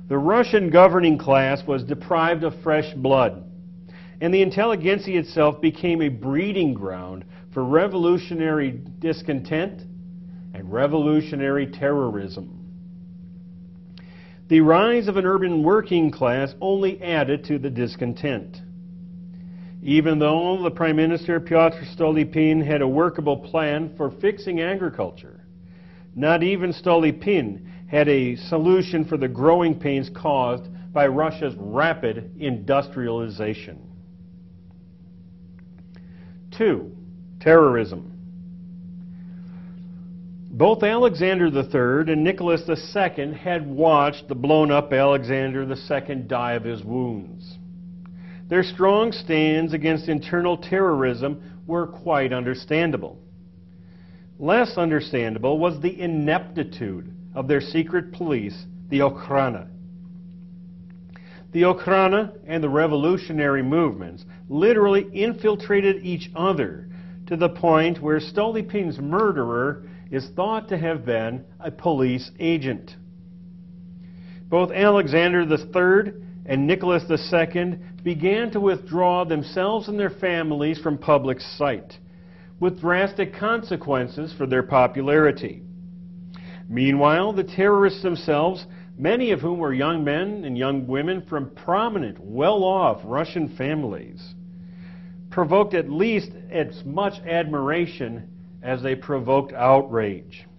The Russian governing class was deprived of fresh blood, and the intelligentsia itself became a breeding ground for revolutionary discontent and revolutionary terrorism. The rise of an urban working class only added to the discontent. Even though the Prime Minister Pyotr Stolypin had a workable plan for fixing agriculture, not even Stolypin had a solution for the growing pains caused by Russia's rapid industrialization. 2. Terrorism. Both Alexander III and Nicholas II had watched the blown-up Alexander II die of his wounds. Their strong stands against internal terrorism were quite understandable. Less understandable was the ineptitude of their secret police, the Okhrana. The Okhrana and the revolutionary movements literally infiltrated each other to the point where Stolypin's murderer is thought to have been a police agent. Both Alexander III and Nicholas II began to withdraw themselves and their families from public sight, with drastic consequences for their popularity. Meanwhile, the terrorists themselves, many of whom were young men and young women from prominent, well-off Russian families, provoked at least as much admiration as they provoked outrage.